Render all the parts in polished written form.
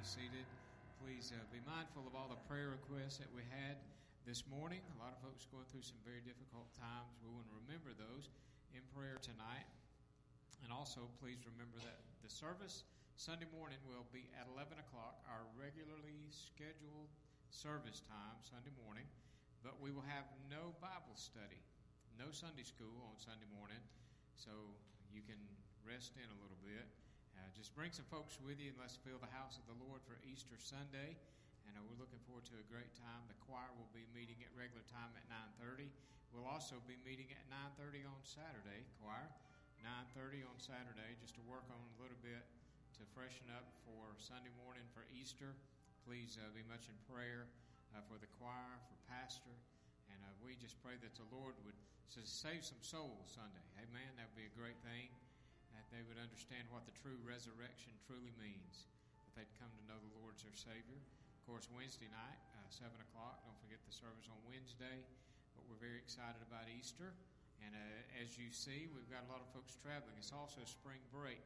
seated. Please be mindful of all the prayer requests that we had this morning. A lot of folks going through some very difficult times. We want to remember those in prayer tonight. And also, please remember that the service Sunday morning will be at 11 o'clock, our regularly scheduled service time Sunday morning. But we will have no Bible study, no Sunday school on Sunday morning, so you can rest in a little bit. Just bring some folks with you and let's fill the house of the Lord for Easter Sunday. And we're looking forward to a great time. The choir will be meeting at regular time at 9:30. We'll also be meeting at 9:30 on Saturday, choir. 9:30 on Saturday, just to work on a little bit to freshen up for Sunday morning for Easter. Please be much in prayer for the choir, for Pastor. And we just pray that the Lord would save some souls Sunday. Amen. That would be a great thing. That they would understand what the true resurrection truly means. That they'd come to know the Lord as their Savior. Of course, Wednesday night, 7 o'clock. Don't forget the service on Wednesday. But we're very excited about Easter. And as you see, we've got a lot of folks traveling. It's also spring break.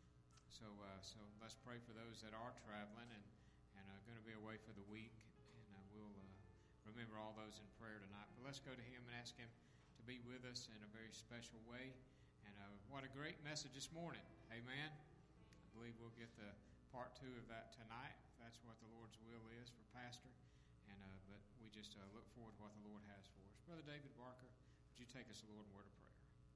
So let's pray for those that are traveling and are going to be away for the week. And we'll remember all those in prayer tonight. But let's go to Him and ask Him to be with us in a very special way. And what a great message this morning. Amen. I believe we'll get the part 2 of that tonight. If that's what the Lord's will is for Pastor. And but we just look forward to what the Lord has for us. Brother David Barker, would you take us, Lord, in word of prayer?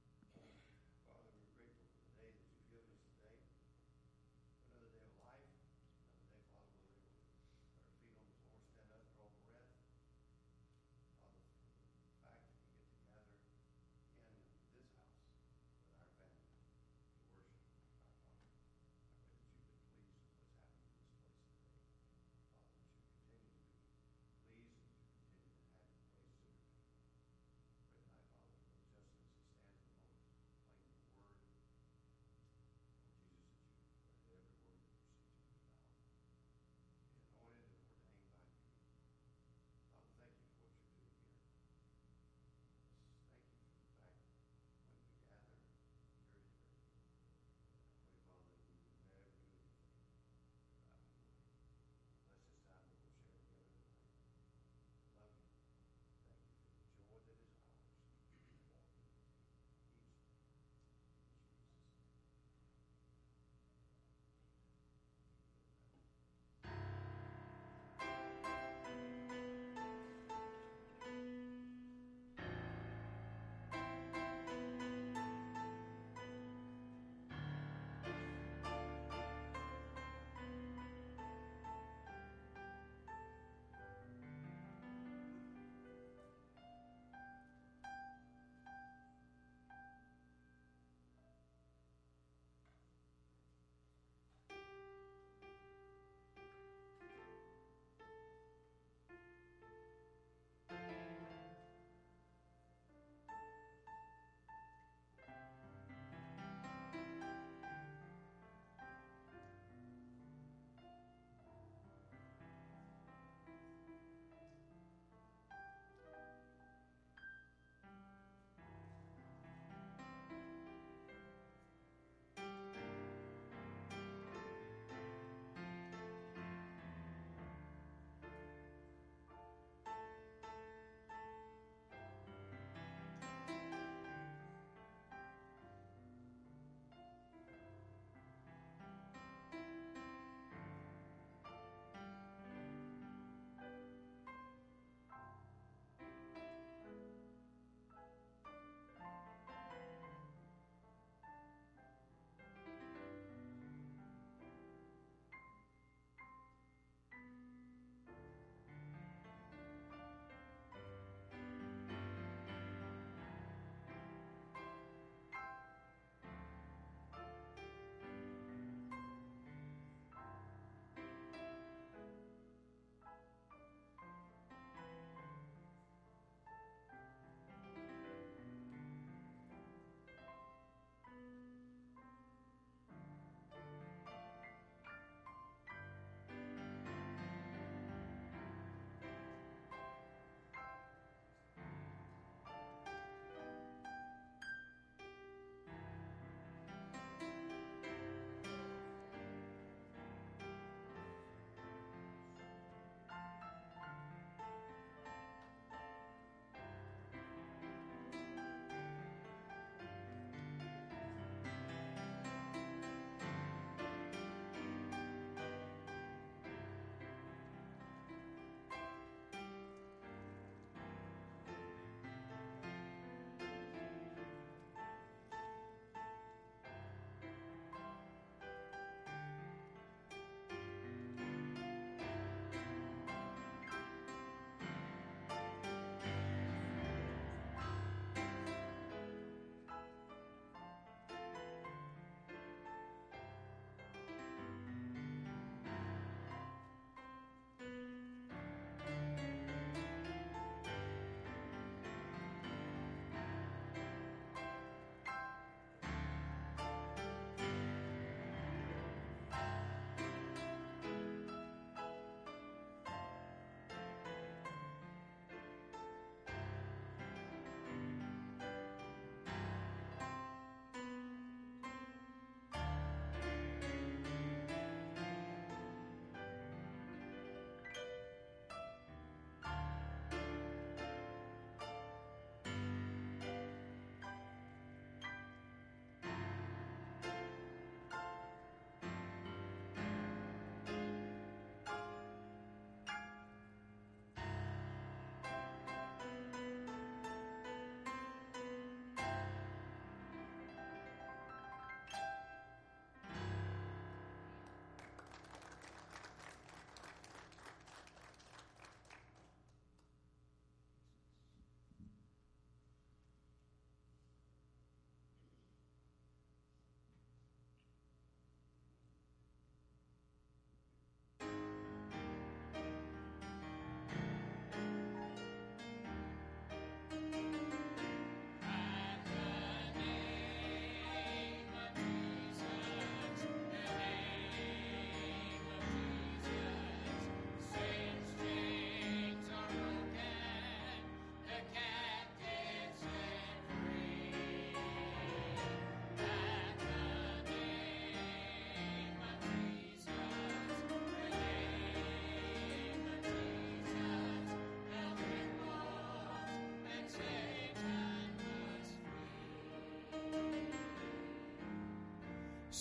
Father, we're grateful for the day that you've given us today. Another day of life. Another day, Father, we're able to put our feet on the floor, stand up, draw breath. Father, for the fact that we get together in this house with our family to worship our Father. I pray that you've been pleased with what's happening in this place today. Father, that you continue to be pleased and you continue to have your place soon. Pray tonight, Father, for the justice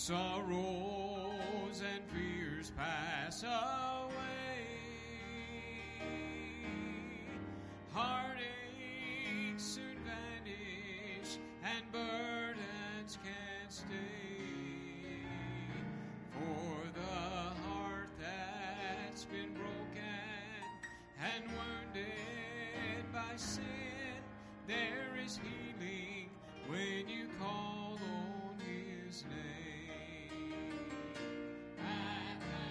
sorrows and fears pass away. Heartaches soon vanish and burdens can't stay. For the heart that's been broken and wounded by sin, there is healing when you call on His name. At the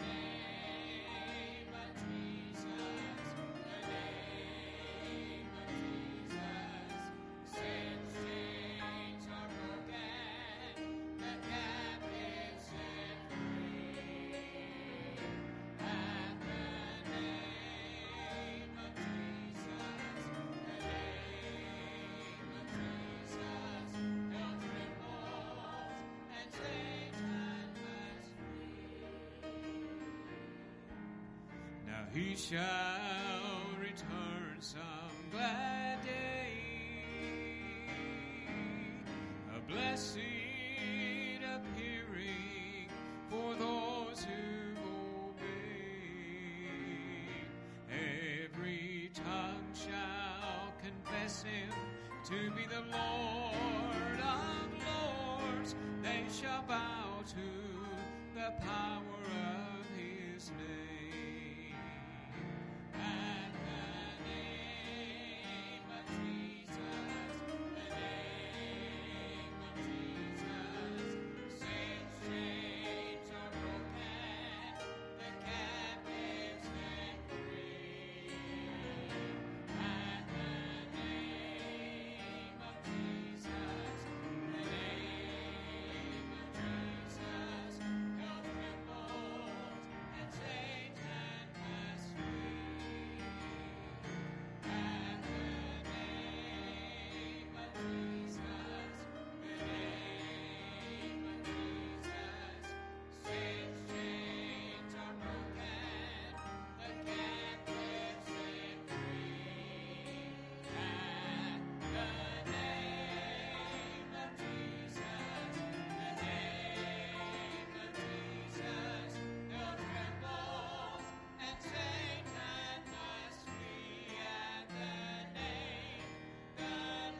name of Jesus, the name of Jesus, sin's chains are broken, the captive set free. At the name of Jesus, the name of Jesus, hell trembles and Satan must flee. Now He shall return some glad day, a blessed appearing for those who obey. Every tongue shall confess Him to be the Lord of lords. They shall bow to the power of His name. At the name of Jesus, the name of Jesus, sin's chains are broken, the captives set free. At the name of Jesus, the name of Jesus, hell trembles and Satan must flee. At the name of Jesus, the name of Jesus, sin's chains are broken, the captives set free. At the name of Jesus, the name of Jesus, hell trembles and Satan must flee. At the name of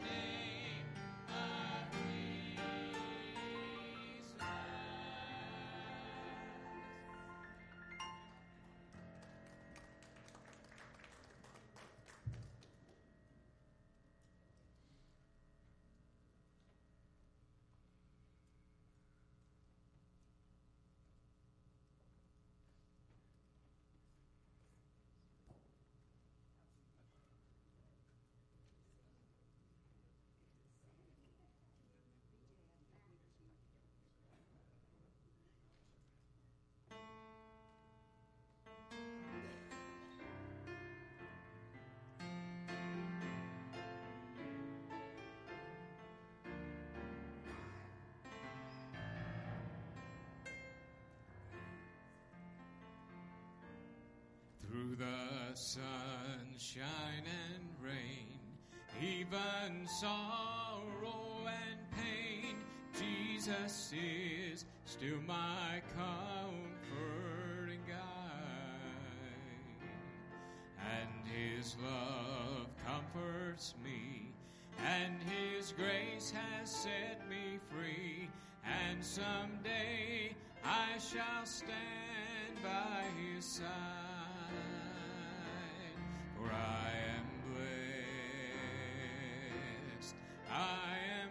Through the sunshine and rain, even sorrow and pain, Jesus is still my comfort and guide. And His love comforts me, and His grace has set me free. And someday I shall stand by His side. For I am blessed, I am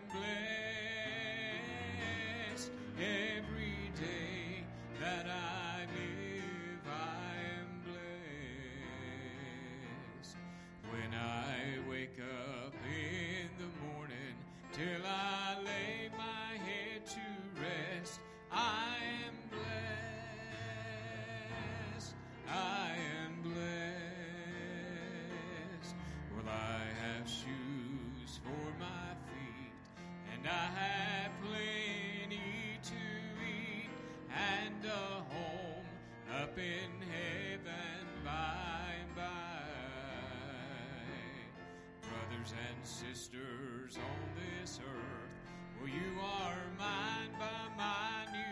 blessed. Every day that I live, I am blessed. When I wake up in the morning, till I lay my head to rest, I am blessed, I am blessed. Well, I have shoes for my feet, and I have plenty to eat, and a home up in heaven by and by. Brothers and sisters on this earth, well, you are mine by mine.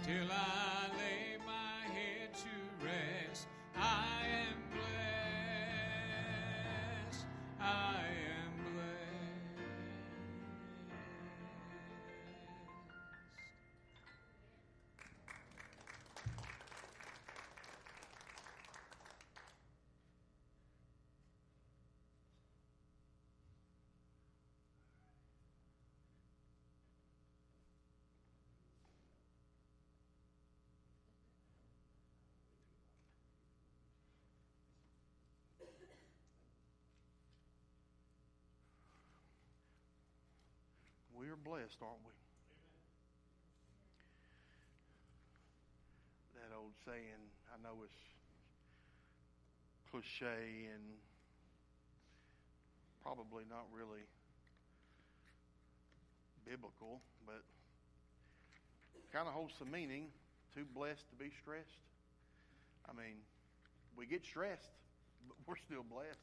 till I lay my head to rest. I am blessed. I am blessed. We are blessed, aren't we? That old saying, I know it's cliche and probably not really biblical, but kind of holds some meaning. Too blessed to be stressed. I mean, we get stressed, but we're still blessed.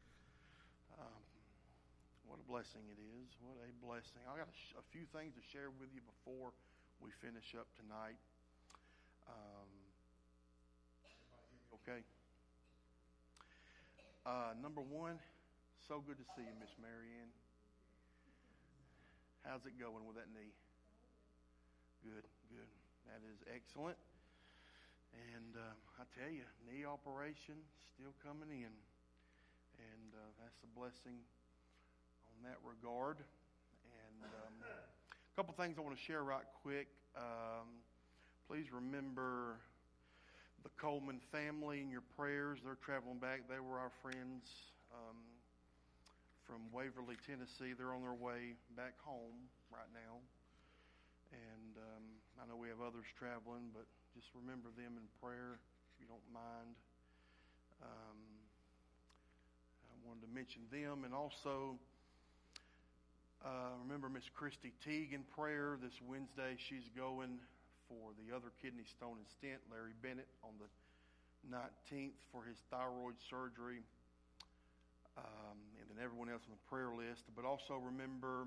What a blessing it is. What a blessing. I got a few things to share with you before we finish up tonight. Okay. Number one, so good to see you, Miss Marianne. How's it going with that knee? Good, good. That is excellent. And I tell you, knee operation still coming in. And that's a blessing in that regard. And a couple things I want to share right quick. Please remember the Coleman family in your prayers. They're traveling back. They were our friends from Waverly, Tennessee. They're on their way back home right now. And I know we have others traveling, but just remember them in prayer if you don't mind. I wanted to mention them, and also remember Miss Christy Teague in prayer. This Wednesday she's going for the other kidney stone and stent. Larry Bennett on the 19th for his thyroid surgery. And then everyone else on the prayer list. But also remember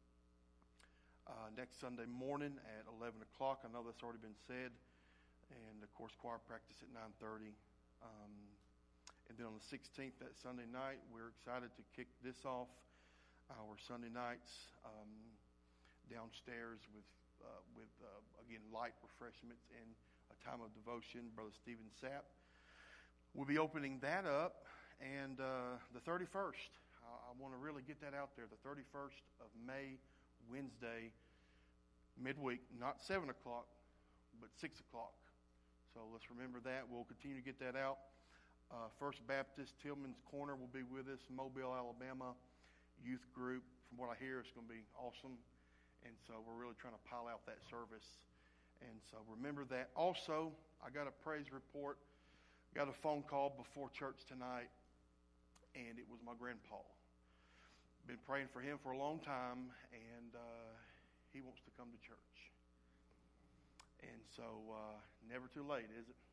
next Sunday morning at 11 o'clock. I know that's already been said. And, of course, choir practice at 9:30. And then on the 16th, that Sunday night, we're excited to kick this off. Our Sunday nights downstairs with again, light refreshments and a time of devotion. Brother Stephen Sapp will be opening that up. And the 31st, I want to really get that out there. The 31st of May, Wednesday, midweek, not 7 o'clock, but 6 o'clock. So let's remember that. We'll continue to get that out. First Baptist, Tillman's Corner will be with us. Mobile, Alabama youth group. From what I hear, it's going to be awesome. And so we're really trying to pile out that service. And so remember that. Also, I got a praise report. Got a phone call before church tonight, and it was my grandpa. Been praying for him for a long time, and he wants to come to church. And so, never too late, is it?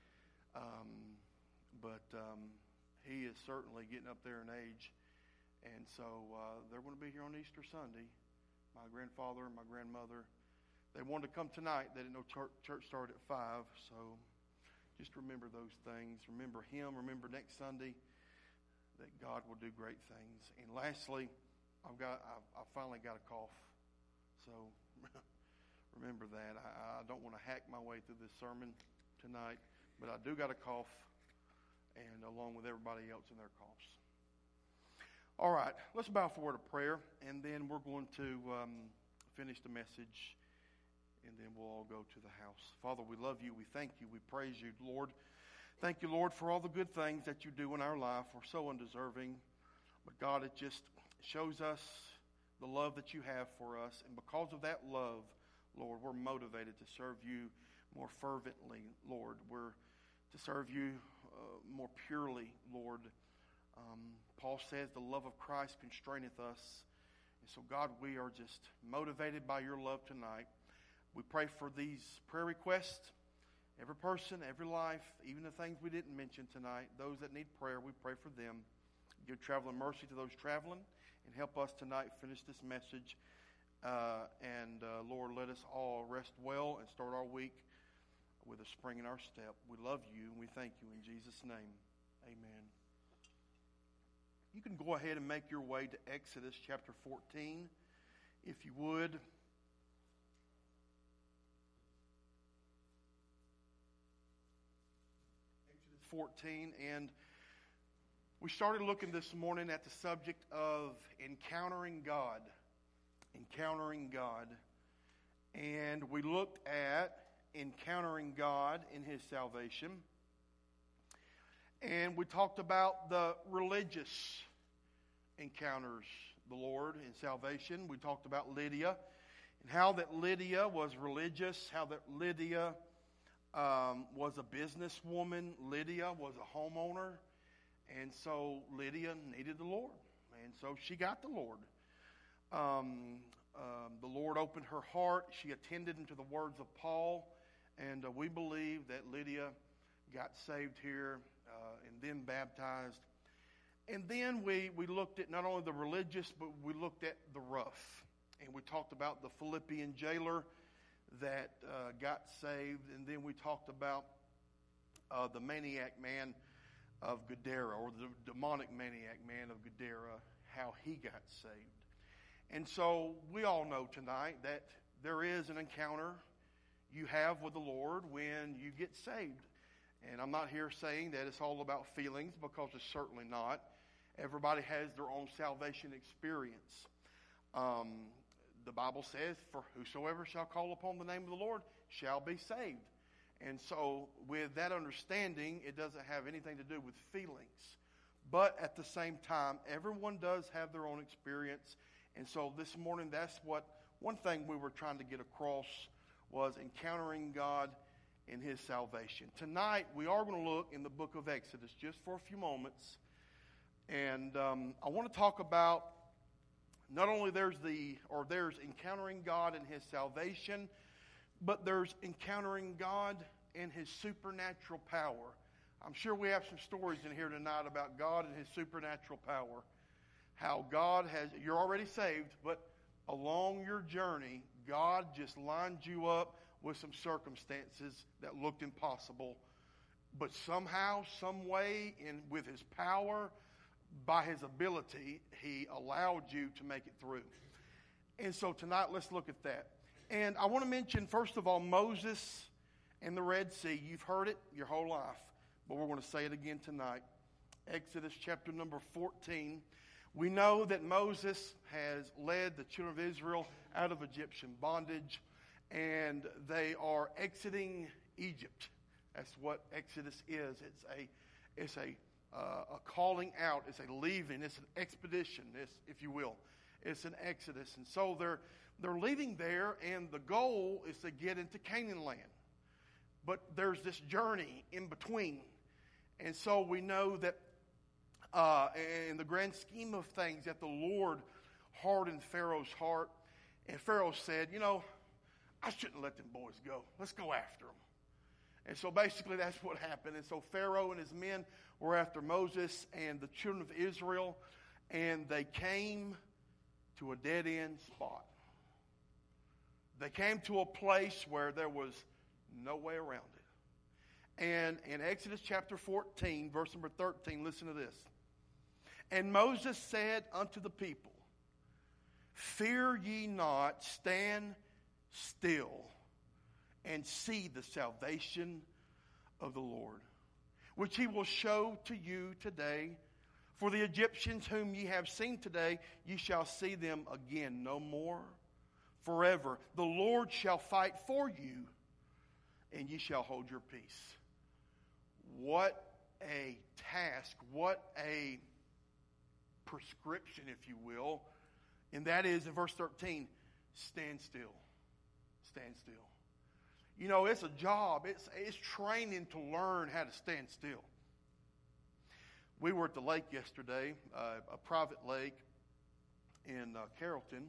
But he is certainly getting up there in age. And so they're going to be here on Easter Sunday. My grandfather and my grandmother, they wanted to come tonight. They didn't know church started at 5. So just remember those things. Remember him. Remember next Sunday that God will do great things. And lastly, I finally got a cough. So remember that. I don't want to hack my way through this sermon tonight, but I do got a cough, and along with everybody else in their coughs. All right, let's bow for a word of prayer, and then we're going to finish the message, and then we'll all go to the house. Father, we love you. We thank you. We praise you, Lord. Thank you, Lord, for all the good things that you do in our life. We're so undeserving, but God, it just shows us the love that you have for us, and because of that love, Lord, we're motivated to serve you more fervently, Lord. We're to serve you more purely, Lord. Paul says the love of Christ constraineth us. And so, God, we are just motivated by your love tonight. We pray for these prayer requests, every person, every life, even the things we didn't mention tonight, those that need prayer, we pray for them. Give traveling mercy to those traveling, and help us tonight finish this message Lord, let us all rest well and start our week with a spring in our step. We love you and we thank you in Jesus' name. Amen. You can go ahead and make your way to Exodus chapter 14, if you would. Exodus 14, and we started looking this morning at the subject of encountering God. Encountering God. And we looked at encountering God in His salvation. And we talked about the religious encounters the Lord in salvation. We talked about Lydia and how that Lydia was religious, how that Lydia was a businesswoman. Lydia was a homeowner. And so Lydia needed the Lord. And so she got the Lord. The Lord opened her heart. She attended into the words of Paul. And we believe that Lydia got saved here and then baptized. And then we looked at not only the religious, but we looked at the rough. And we talked about the Philippian jailer that got saved. And then we talked about the maniac man of Gadara, or the demonic maniac man of Gadara, how he got saved. And so we all know tonight that there is an encounter you have with the Lord when you get saved. And I'm not here saying that it's all about feelings, because it's certainly not. Everybody has their own salvation experience. The Bible says, "For whosoever shall call upon the name of the Lord shall be saved." And so with that understanding, it doesn't have anything to do with feelings. But at the same time, everyone does have their own experience. And so this morning, that's what one thing we were trying to get across was encountering God in His salvation. Tonight, we are going to look in the book of Exodus just for a few moments. And I want to talk about not only there's encountering God in His salvation, but there's encountering God in His supernatural power. I'm sure we have some stories in here tonight about God and His supernatural power. How God you're already saved, but along your journey, God just lined you up with some circumstances that looked impossible. But somehow, some way, with His power, by His ability, He allowed you to make it through. And so tonight, let's look at that. And I want to mention, first of all, Moses and the Red Sea. You've heard it your whole life, but we're going to say it again tonight. Exodus chapter number 14. We know that Moses has led the children of Israel out of Egyptian bondage, and they are exiting Egypt. That's what Exodus is. It's a calling out. It's a leaving. It's an expedition, if you will. It's an exodus. And so they're leaving there, and the goal is to get into Canaan land. But there's this journey in between. And so we know that in the grand scheme of things, that the Lord hardened Pharaoh's heart. And Pharaoh said, I shouldn't let them boys go. Let's go after them. And so basically that's what happened. And so Pharaoh and his men were after Moses and the children of Israel. And they came to a dead-end spot. They came to a place where there was no way around it. And in Exodus chapter 14, verse number 13, listen to this. And Moses said unto the people, Fear ye not, stand still, and see the salvation of the Lord, which He will show to you today. For the Egyptians whom ye have seen today, ye shall see them again no more forever. The Lord shall fight for you, and ye shall hold your peace. What a task, what a prescription, if you will. And that is in verse 13, stand still. Stand still. It's a job. It's training to learn how to stand still. We were at the lake yesterday, a private lake in Carrollton,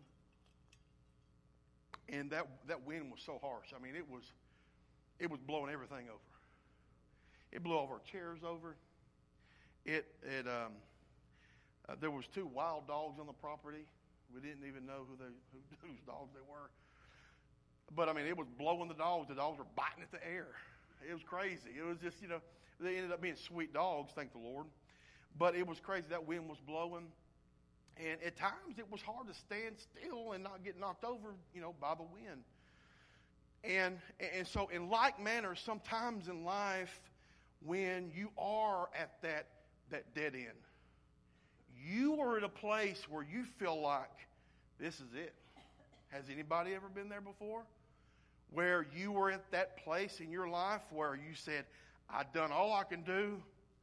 and that wind was so harsh. I mean, it was blowing everything over. It blew all of our chairs over. There was 2 wild dogs on the property. We didn't even know whose dogs they were. But, I mean, it was blowing the dogs. The dogs were biting at the air. It was crazy. It was just, they ended up being sweet dogs, thank the Lord. But it was crazy. That wind was blowing. And at times it was hard to stand still and not get knocked over, by the wind. And so in like manner, sometimes in life, when you are at that dead end, you are at a place where you feel like this is it. Has anybody ever been there before? Where you were at that place in your life where you said, I've done all I can do,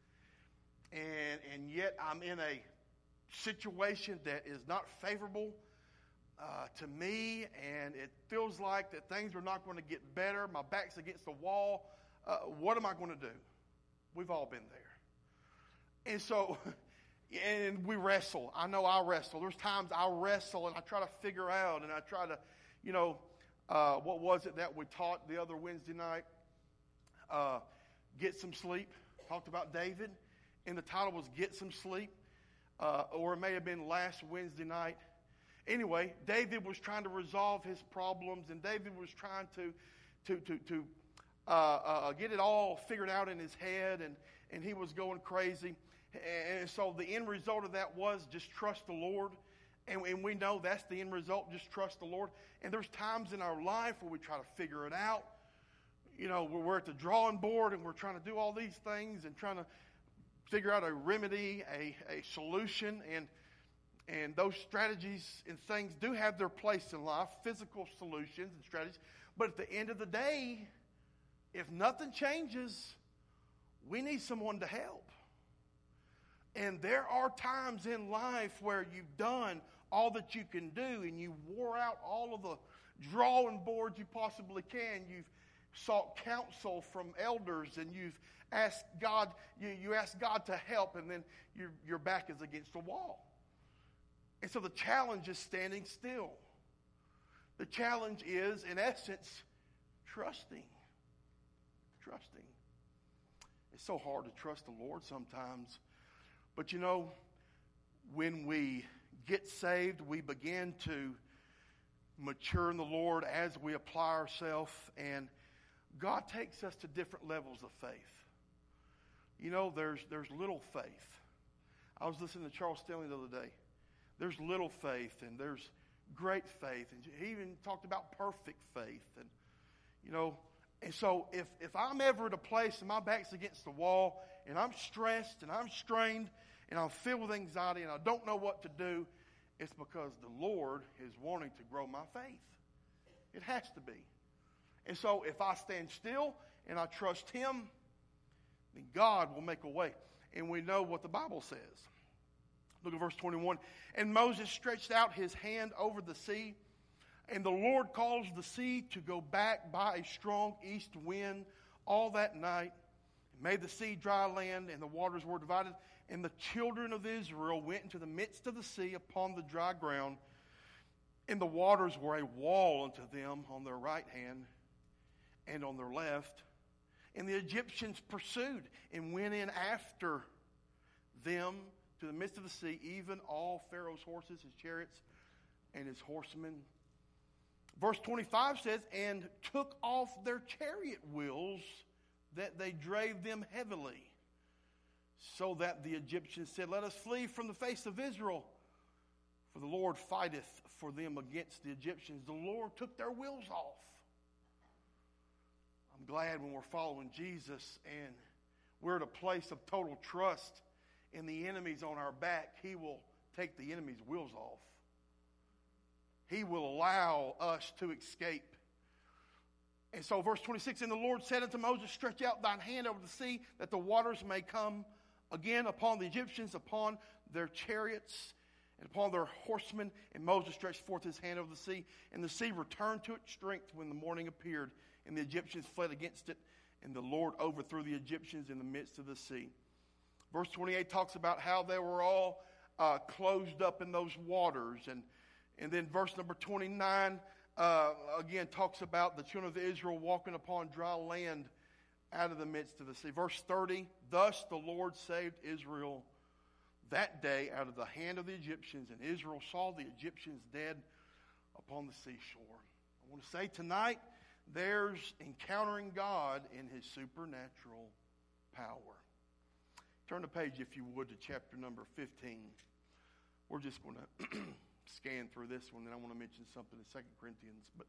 and yet I'm in a situation that is not favorable to me, and it feels like that things are not going to get better. My back's against the wall. What am I going to do? We've all been there. And so, and we wrestle. I know I wrestle. There's times I wrestle and I try to figure out, and I try to, what was it that we taught the other Wednesday night? Get some sleep. Talked about David, and the title was Get Some Sleep. Or it may have been last Wednesday night. Anyway, David was trying to resolve his problems, and David was trying to get it all figured out in his head, and he was going crazy. And so the end result of that was just trust the Lord. And we know that's the end result, just trust the Lord. And there's times in our life where we try to figure it out. We're at the drawing board, and we're trying to do all these things and trying to figure out a remedy, a solution, and those strategies and things do have their place in life, physical solutions and strategies. But at the end of the day, if nothing changes, we need someone to help. And there are times in life where you've done all that you can do, and you wore out all of the drawing boards you possibly can. You've sought counsel from elders, and you've asked God, you ask God to help, and then your back is against the wall. And so the challenge is standing still. The challenge is, in essence, trusting. Trusting. It's so hard to trust the Lord sometimes. But when we get saved, we begin to mature in the Lord as we apply ourselves, and God takes us to different levels of faith. There's little faith. I was listening to Charles Stanley the other day. There's little faith, and there's great faith, and he even talked about perfect faith. And so if I'm ever at a place and my back's against the wall, and I'm stressed and I'm strained and I'm filled with anxiety and I don't know what to do, it's because the Lord is wanting to grow my faith. It has to be. And so if I stand still and I trust Him, then God will make a way. And we know what the Bible says. Look at verse 21. And Moses stretched out his hand over the sea, and the Lord caused the sea to go back by a strong east wind all that night, and made the sea dry land, and the waters were divided. And the children of Israel went into the midst of the sea upon the dry ground, and the waters were a wall unto them on their right hand and on their left. And the Egyptians pursued and went in after them to the midst of the sea, even all Pharaoh's horses, his chariots, and his horsemen. Verse 25 says, and took off their chariot wheels, that they drave them heavily, so that the Egyptians said, let us flee from the face of Israel, for the Lord fighteth for them against the Egyptians. The Lord took their wheels off. I'm glad when we're following Jesus and we're at a place of total trust and the enemy's on our back, He will take the enemy's wheels off. He will allow us to escape. And so verse 26, and the Lord said unto Moses, stretch out thine hand over the sea, that the waters may come again upon the Egyptians, upon their chariots, and upon their horsemen. And Moses stretched forth his hand over the sea, and the sea returned to its strength when the morning appeared, and the Egyptians fled against it, and the Lord overthrew the Egyptians in the midst of the sea. Verse 28 talks about how they were all closed up in those waters. And then verse number 29 again talks about the children of Israel walking upon dry land out of the midst of the sea. Verse 30, thus the Lord saved Israel, that day out of the hand of the Egyptians, and Israel saw the Egyptians dead upon the seashore. I want to say tonight, there's encountering God in His supernatural power. Turn the page, if you would, to chapter number 15. We're just going to scan through this one, then I want to mention something in 2 Corinthians. But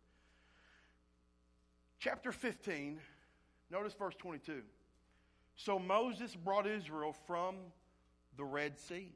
chapter 15, notice verse 22. So Moses brought Israel from the Red Sea.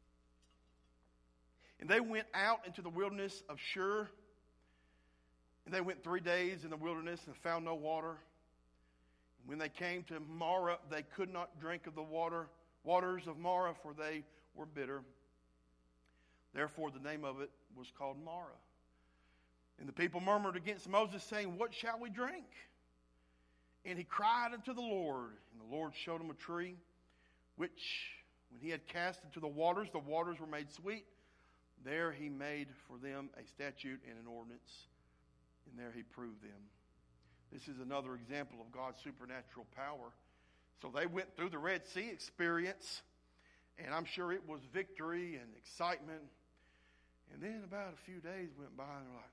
And they went out into the wilderness of Shur. And they went 3 days in the wilderness and found no water. And when they came to Marah, they could not drink of the waters of Marah, for they were bitter. Therefore the name of it was called Marah. And the people murmured against Moses, saying, What shall we drink? And he cried unto the Lord. And the Lord showed him a tree, which when he had cast into the waters were made sweet. There he made for them a statute and an ordinance. And there he proved them. This is another example of God's supernatural power. So they went through the Red Sea experience, and I'm sure it was victory and excitement. And then about a few days went by, and they're like,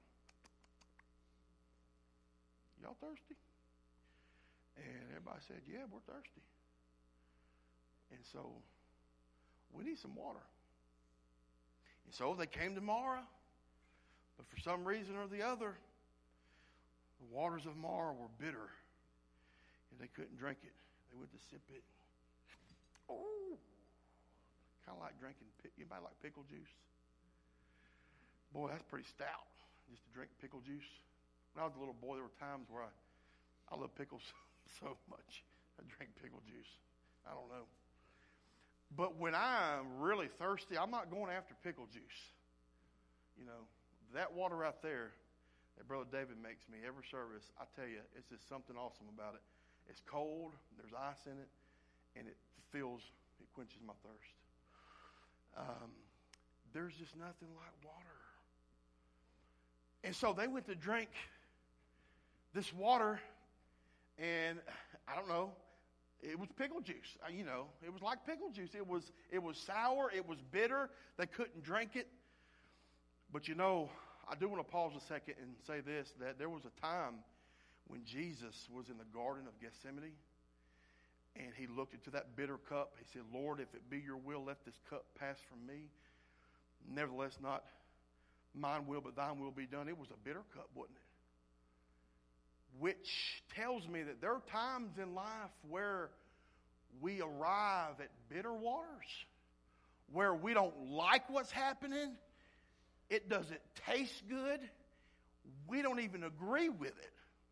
y'all thirsty? And everybody said, yeah, we're thirsty. And so we need some water. And so they came to Marah, but for some reason or the other, the waters of Marah were bitter, and they couldn't drink it. They went to sip it. Oh, kind of like drinking. Anybody like pickle juice? Boy, that's pretty stout, just to drink pickle juice. When I was a little boy, there were times where I love pickles so much. I drank pickle juice. I don't know. But when I'm really thirsty, I'm not going after pickle juice. You know, that water out there that Brother David makes me every service, I tell you, it's just something awesome about it. It's cold, there's ice in it, and it quenches my thirst. There's just nothing like water. And so they went to drink this water, and I don't know, it was pickle juice. It was like pickle juice. It was sour. It was bitter. They couldn't drink it. But I do want to pause a second and say this, that there was a time when Jesus was in the Garden of Gethsemane, and he looked into that bitter cup. He said, Lord, if it be your will, let this cup pass from me. Nevertheless, not mine will, but thine will be done. It was a bitter cup, wasn't it? Which tells me that there are times in life where we arrive at bitter waters, where we don't like what's happening. It doesn't taste good. We don't even agree with it.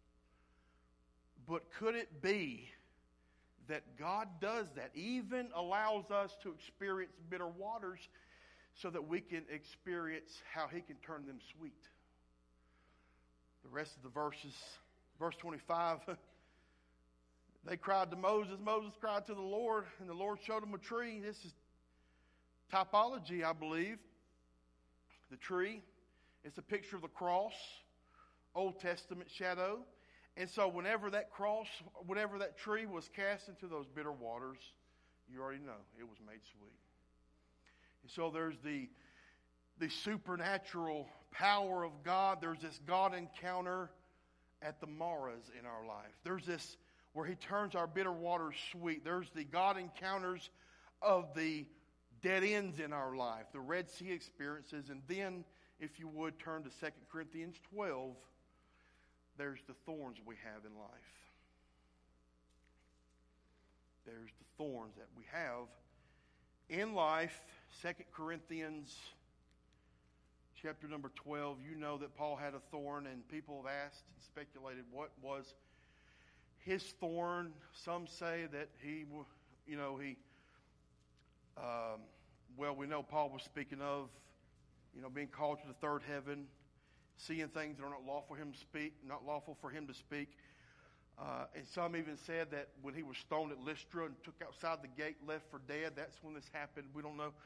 But could it be that God does that, even allows us to experience bitter waters so that we can experience how He can turn them sweet? The rest of the verses, verse 25, they cried to Moses. Moses cried to the Lord, and the Lord showed him a tree. This is typology, I believe. The tree, it's a picture of the cross, Old Testament shadow. And so whenever that tree was cast into those bitter waters, you already know it was made sweet. And so there's the supernatural power of God. There's this God encounter at the Marahs in our life. There's this where He turns our bitter waters sweet. There's the God encounters of the dead ends in our life, the Red Sea experiences. And then, if you would, turn to 2 Corinthians 12. There's the thorns we have in life. There's the thorns that we have in life. 2 Corinthians chapter number 12. You know that Paul had a thorn, and people have asked and speculated what was his thorn. Some say that we know Paul was speaking of, being called to the third heaven, seeing things that are not lawful for him to speak. And some even said that when he was stoned at Lystra and took outside the gate, left for dead, that's when this happened. We don't know.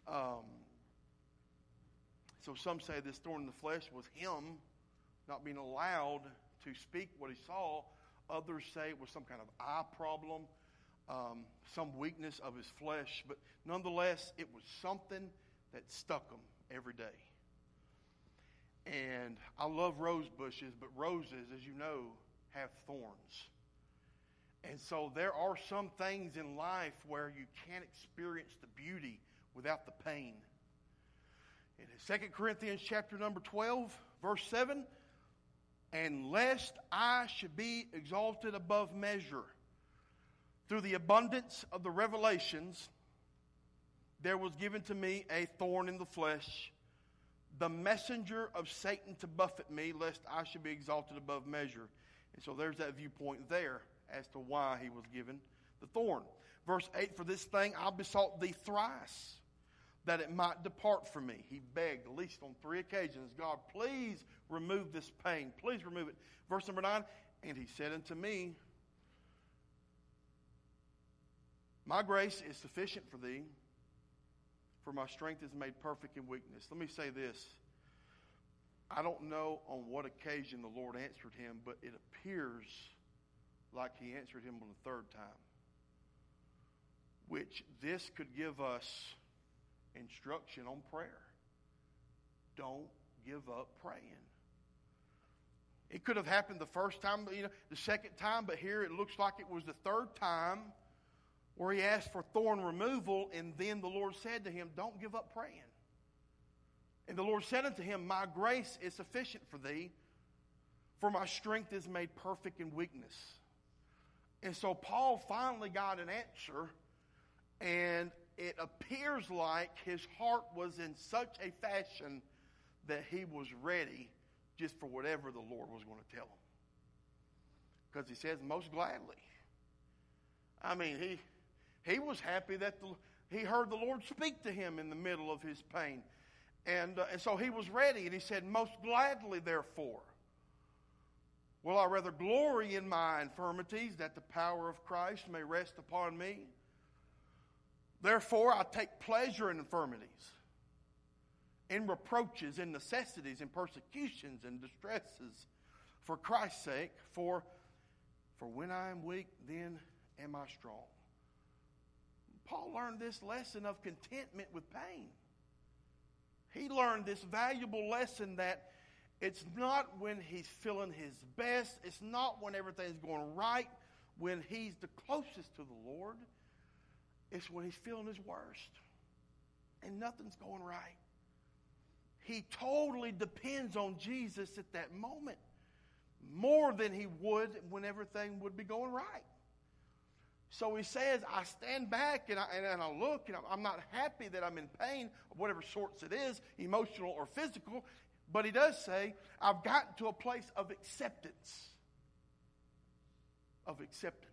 So some say this thorn in the flesh was him not being allowed to speak what he saw. Others say it was some kind of eye problem. some weakness of his flesh, but nonetheless, it was something that stuck him every day. And I love rose bushes, but roses, as you know, have thorns. And so there are some things in life where you can't experience the beauty without the pain. In 2 Corinthians chapter number 12, verse 7, and lest I should be exalted above measure through the abundance of the revelations, there was given to me a thorn in the flesh, the messenger of Satan to buffet me, lest I should be exalted above measure. And so there's that viewpoint there as to why he was given the thorn. Verse 8, for this thing I besought thee thrice, that it might depart from me. He begged, at least on 3 occasions, God, please remove this pain. Please remove it. Verse number 9, and he said unto me, my grace is sufficient for thee, for my strength is made perfect in weakness. Let me say this. I don't know on what occasion the Lord answered him, but it appears like he answered him on the 3rd time. Which this could give us instruction on prayer. Don't give up praying. It could have happened the first time, the second time, but here it looks like it was the 3rd time where he asked for thorn removal, and then the Lord said to him, don't give up praying. And the Lord said unto him, my grace is sufficient for thee, for my strength is made perfect in weakness. And so Paul finally got an answer, and it appears like his heart was in such a fashion that he was ready just for whatever the Lord was going to tell him. Because he says, most gladly. I mean, he was happy that he heard the Lord speak to him in the middle of his pain. And so he was ready, and he said, most gladly, therefore, will I rather glory in my infirmities, that the power of Christ may rest upon me. Therefore, I take pleasure in infirmities, in reproaches, in necessities, in persecutions, and distresses, for Christ's sake. For when I am weak, then am I strong. Paul learned this lesson of contentment with pain. He learned this valuable lesson that it's not when he's feeling his best. It's not when everything's going right. When he's the closest to the Lord, it's when he's feeling his worst and nothing's going right. He totally depends on Jesus at that moment more than he would when everything would be going right. So he says, I stand back and I look, and I'm not happy that I'm in pain of whatever sorts it is, emotional or physical. But he does say, I've gotten to a place of acceptance. Of acceptance.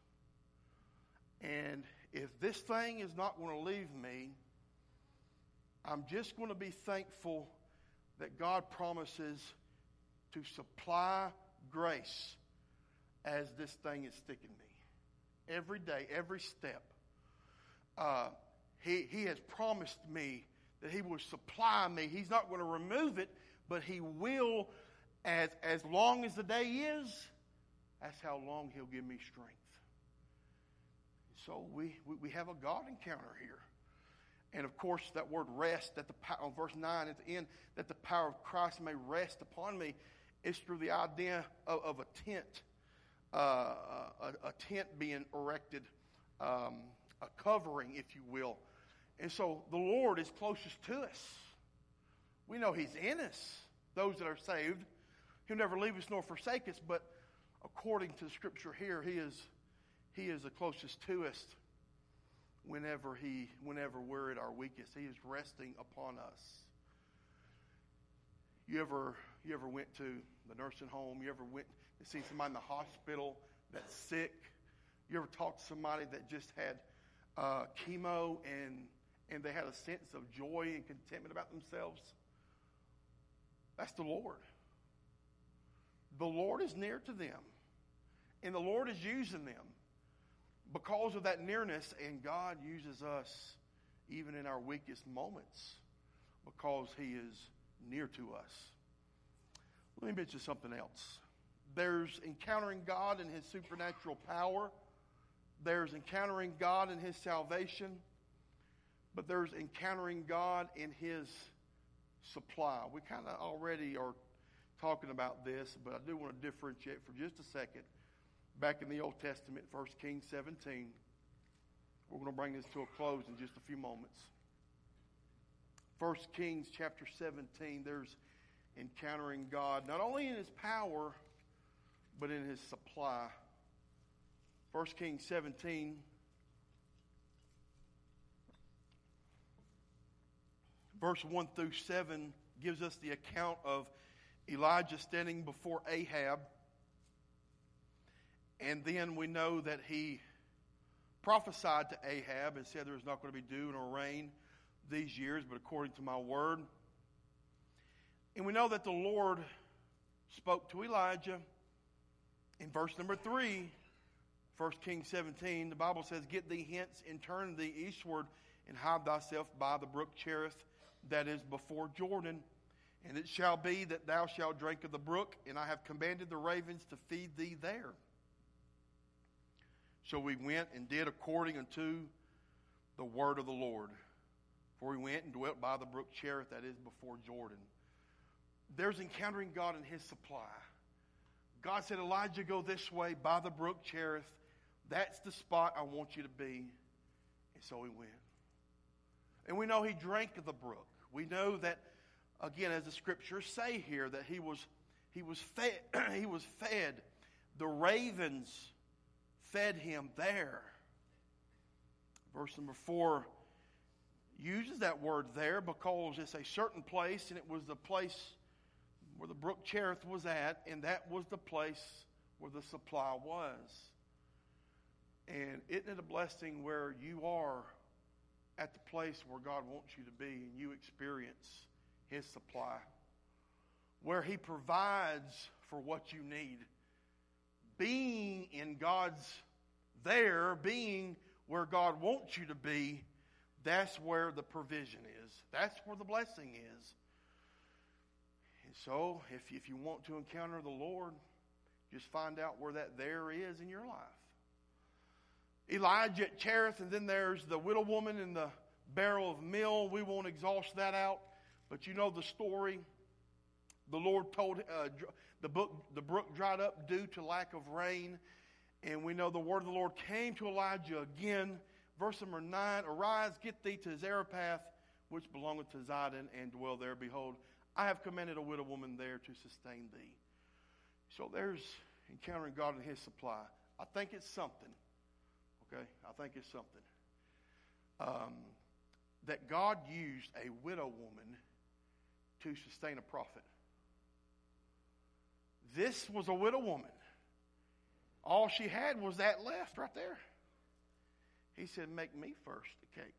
And if this thing is not going to leave me, I'm just going to be thankful that God promises to supply grace as this thing is sticking me. Every day, every step. He has promised me that he will supply me. He's not going to remove it, but he will, as long as the day is, that's how long he'll give me strength. So we have a God encounter here. And of course, that word rest, on verse 9 at the end, that the power of Christ may rest upon me, is through the idea of a tent. A tent being erected, a covering, if you will. And so the Lord is closest to us. We know he's in us, those that are saved. He'll never leave us nor forsake us, but according to the scripture here, he is the closest to us whenever we're at our weakest. He is resting upon us. You ever went to the nursing home? You ever went to see somebody in the hospital that's sick? You ever talked to somebody that just had chemo and they had a sense of joy and contentment about themselves? That's the Lord. The Lord is near to them. And the Lord is using them because of that nearness. And God uses us even in our weakest moments because he is near to us. Let me mention something else. There's encountering God and his supernatural power. There's encountering God in His salvation, but there's encountering God in His supply. We kind of already are talking about this, but I do want to differentiate for just a second. Back in the Old Testament, 1 Kings 17. We're going to bring this to a close in just a few moments. 1 Kings chapter 17, there's encountering God, not only in His power, but in His supply. 1 Kings 17, verse 1 through 7 gives us the account of Elijah standing before Ahab. And then we know that he prophesied to Ahab and said there was not going to be dew nor rain these years, but according to my word. And we know that the Lord spoke to Elijah. In verse number 3, 1 Kings 17, the Bible says, "Get thee hence and turn thee eastward and hide thyself by the brook Cherith that is before Jordan. And it shall be that thou shalt drink of the brook, and I have commanded the ravens to feed thee there." So we went and did according unto the word of the Lord. For we went and dwelt by the brook Cherith that is before Jordan. There's encountering God in His supply. God said, "Elijah, go this way by the brook Cherith. That's the spot I want you to be." And so he went. And we know he drank of the brook. We know that, again, as the scriptures say here, that he was fed. He was fed. The ravens fed him there. Verse number 4 uses that word there because it's a certain place, and it was the place where the brook Cherith was at, and that was the place where the supply was. And isn't it a blessing where you are at the place where God wants you to be and you experience His supply, where He provides for what you need? Being in God's there, being where God wants you to be, that's where the provision is. That's where the blessing is. And so, if you want to encounter the Lord, just find out where that there is in your life. Elijah at Cherith, and then there's the widow woman in the barrel of meal. We won't exhaust that out, but you know the story. The Lord told the brook dried up due to lack of rain, and we know the word of the Lord came to Elijah again. Verse number 9, "Arise, get thee to Zarephath, which belongeth to Zidon, and dwell there. Behold, I have commanded a widow woman there to sustain thee." So there's encountering God in His supply. I think it's something. Okay, I think it's something. That God used a widow woman to sustain a prophet. This was a widow woman. All she had was that left right there. He said, "Make me first a cake.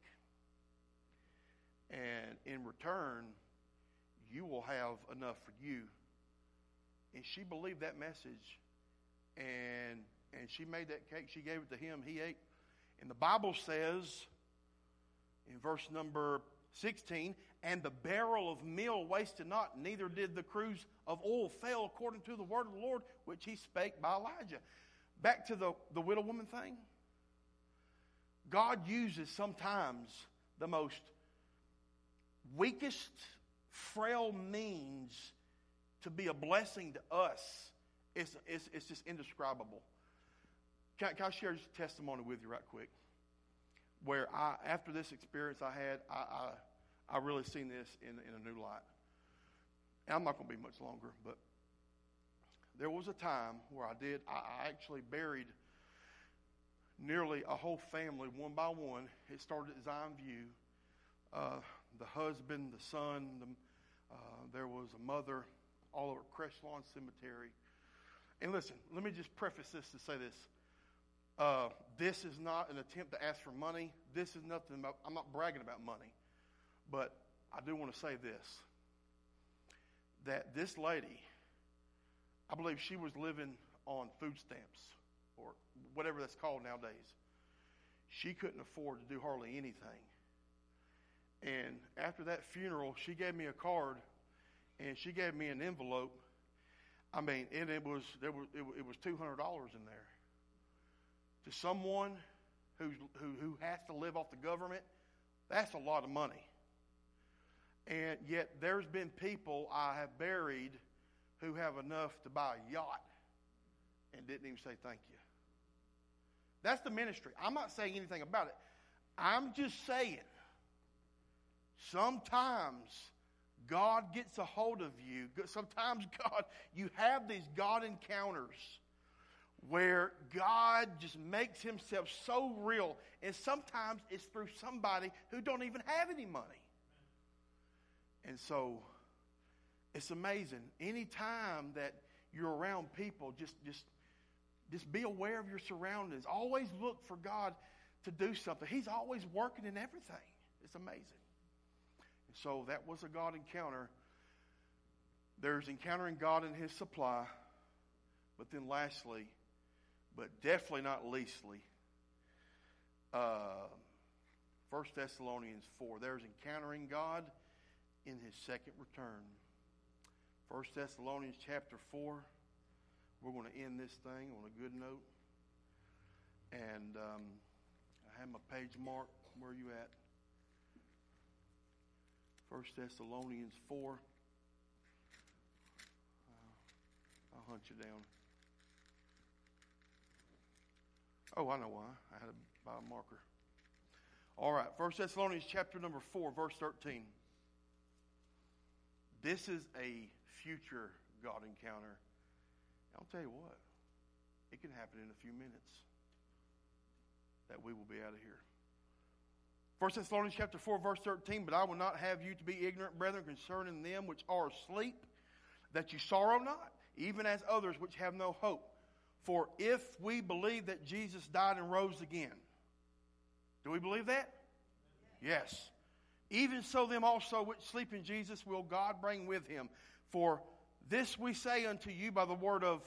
And in return, you will have enough for you." And she believed that message. And she made that cake. She gave it to him. He ate. And the Bible says in verse number 16, "And the barrel of meal wasted not, neither did the cruse of oil fail, according to the word of the Lord, which He spake by Elijah." Back to the widow woman thing. God uses sometimes the most weakest, frail means to be a blessing to us. It's just indescribable. Can I share just a testimony with you right quick? Where after this experience I had, I really seen this in a new light. And I'm not going to be much longer, but there was a time where I actually buried nearly a whole family one by one. It started at Zion View. The husband, the son, there was a mother, all over Crestlawn Cemetery. And listen, let me just preface this to say this. This is not an attempt to ask for money. This is nothing about, I'm not bragging about money. But I do want to say this. That this lady, I believe she was living on food stamps or whatever that's called nowadays. She couldn't afford to do hardly anything. And after that funeral, she gave me a card and she gave me an envelope. I mean, and it was $200 in there To someone who has to live off the government, that's a lot of money. And yet there's been people I have buried who have enough to buy a yacht and didn't even say thank you. That's the ministry. I'm not saying anything about it. I'm just saying, sometimes God gets a hold of you. Sometimes you have these God encounters where God just makes himself so real. And sometimes it's through somebody who don't even have any money. And so it's amazing. Anytime that you're around people, just be aware of your surroundings. Always look for God to do something. He's always working in everything. It's amazing. And so that was a God encounter. There's encountering God in his supply. But then lastly, but definitely not leastly, 1 Thessalonians 4. There's encountering God in his second return. 1 Thessalonians chapter 4. We're going to end this thing on a good note. And I have my page marked. Where are you at? 1 Thessalonians 4. I'll hunt you down. Oh, I know why. I had to buy a marker. All right. 1 Thessalonians chapter number 4, verse 13. This is a future God encounter. I'll tell you what. It can happen in a few minutes that we will be out of here. 1 Thessalonians chapter 4, verse 13. But I will not have you to be ignorant, brethren, concerning them which are asleep, that you sorrow not, even as others which have no hope. For if we believe that Jesus died and rose again. Do we believe that? Yes. Even so them also which sleep in Jesus will God bring with him. For this we say unto you by the word of,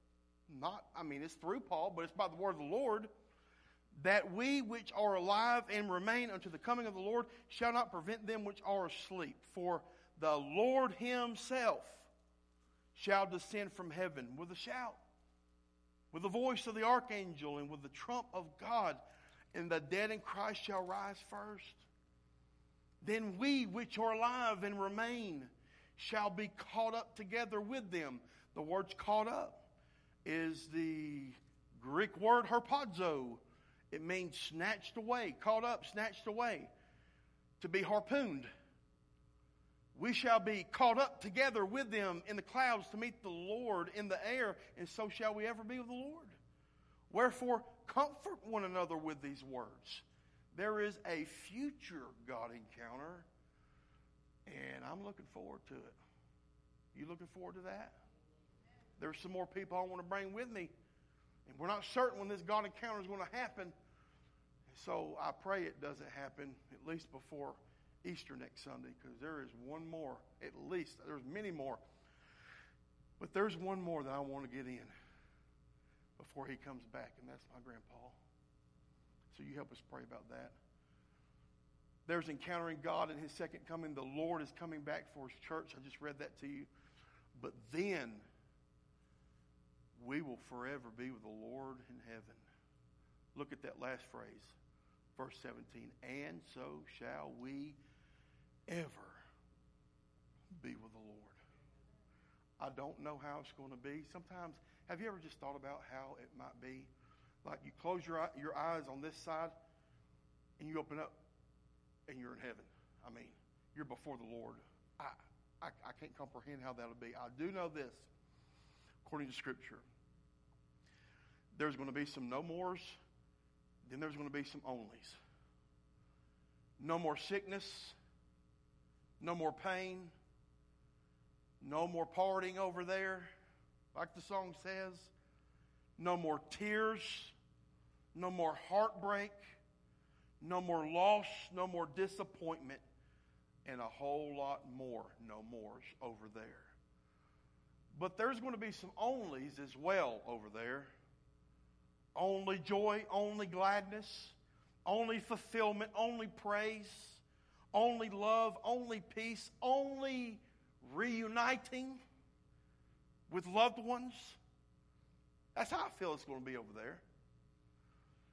it's through Paul, but it's by the word of the Lord, that we which are alive and remain unto the coming of the Lord shall not prevent them which are asleep. For the Lord himself shall descend from heaven with a shout, with the voice of the archangel, and with the trump of God, and the dead in Christ shall rise first. Then we which are alive and remain shall be caught up together with them. The word caught up is the Greek word harpazo. It means snatched away, caught up, snatched away, to be harpooned. We shall be caught up together with them in the clouds to meet the Lord in the air, and so shall we ever be with the Lord. Wherefore, comfort one another with these words. There is a future God encounter, and I'm looking forward to it. You looking forward to that? There's some more people I want to bring with me, and we're not certain when this God encounter is going to happen. So I pray it doesn't happen at least before Easter next Sunday, because there is one more, at least. There's many more. But there's one more that I want to get in before he comes back, and that's my grandpa. So you help us pray about that. There's encountering God in his second coming. The Lord is coming back for his church. I just read that to you. But then we will forever be with the Lord in heaven. Look at that last phrase, verse 17. And so shall we ever be with the Lord. I don't know how it's going to be. Sometimes, have you ever just thought about how it might be? Like you close your eyes on this side and you open up and you're in heaven. You're before the Lord. I can't comprehend how that'll be. I do know this, according to Scripture. There's going to be some no mores, then there's going to be some onlys. No more sickness, no more pain, no more partying over there, like the song says. No more tears, no more heartbreak, no more loss, no more disappointment, and a whole lot more no mores over there. But there's going to be some onlys as well over there. Only joy, only gladness, only fulfillment, only praise, only love, only peace, only reuniting with loved ones. That's how I feel it's going to be over there.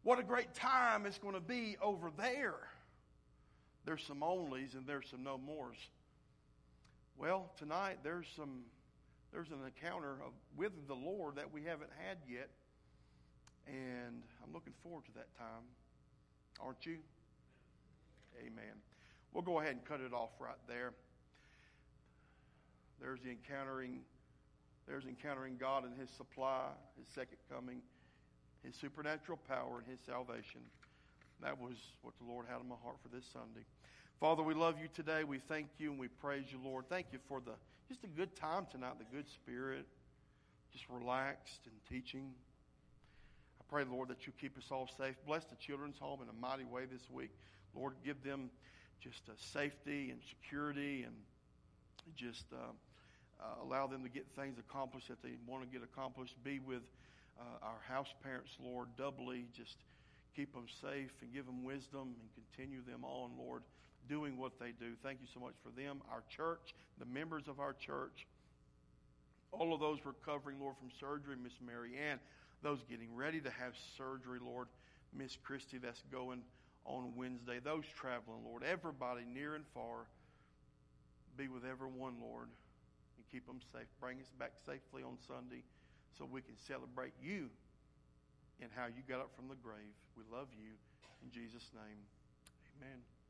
What a great time it's going to be over there. There's some onlys and there's some no mores. Well, tonight there's an encounter with the Lord that we haven't had yet. And I'm looking forward to that time. Aren't you? Amen. We'll go ahead and cut it off right there. There's encountering God and His supply, His second coming, His supernatural power, and His salvation. That was what the Lord had in my heart for this Sunday. Father, we love you today. We thank you and we praise you, Lord. Thank you for just a good time tonight, the good spirit, just relaxed and teaching. I pray, Lord, that you keep us all safe. Bless the children's home in a mighty way this week. Lord, give them just safety and security, and just allow them to get things accomplished that they want to get accomplished. Be with our house parents, Lord, doubly. Just keep them safe and give them wisdom and continue them on, Lord, doing what they do. Thank you so much for them, our church, the members of our church, all of those recovering, Lord, from surgery, Miss Mary Ann, those getting ready to have surgery, Lord, Miss Christy, that's going on Wednesday, those traveling, Lord, everybody near and far. Be with everyone, Lord, and keep them safe. Bring us back safely on Sunday so we can celebrate you and how you got up from the grave. We love you. In Jesus' name, amen.